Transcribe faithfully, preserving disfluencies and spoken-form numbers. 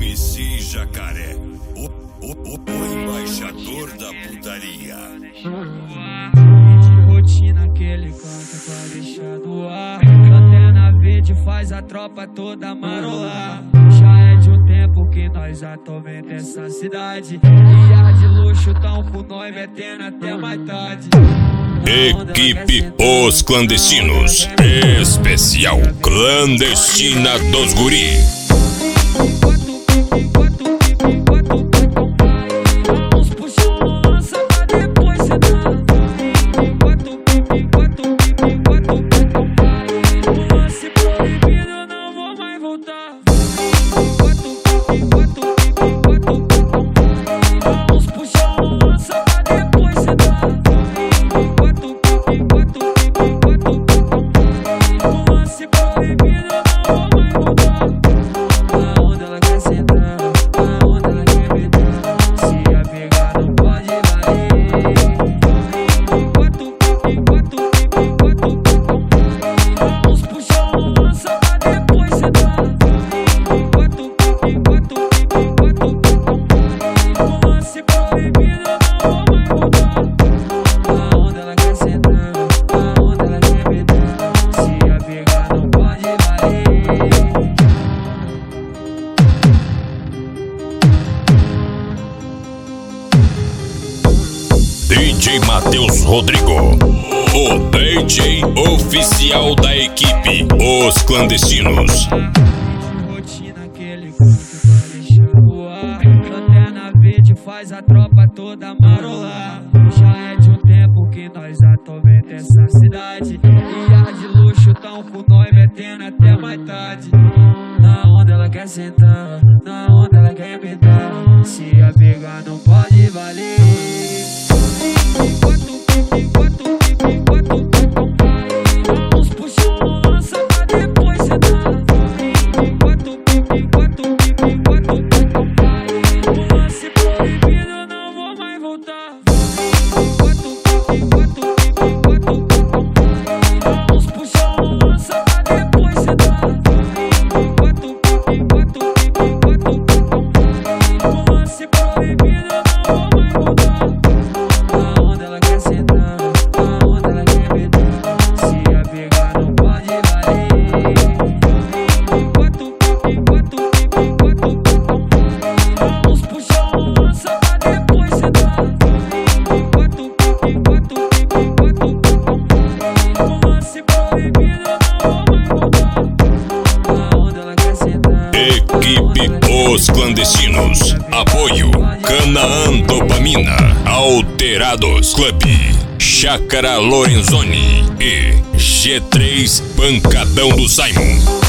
M C Jacaré, o, o, o, o embaixador da putaria. De rotina que ele canta pra deixar do ar. Lanterna verde faz a tropa toda marolar. Já é de um tempo que nós atualmente essa cidade. E a de luxo tão com nós metendo até mais tarde. Equipe Os Clandestinos, especial Clandestina dos Guri. D J Matheus Rodrigo, o D J oficial da equipe Os Clandestinos. De rotina que ele canta pra deixar no ar. Lanterna verde faz a tropa toda marolar. Já é de um tempo que nós atualmente essa cidade. E a de luxo tão com nós metendo até mais tarde. Na onda ela quer sentar, na onda ela quer pintar. Se a pegar não pode valer. Equipe Os Clandestinos, apoio Canaã Dopamina, Alterados Club, Chácara Lorenzoni e G três Pancadão do Simon.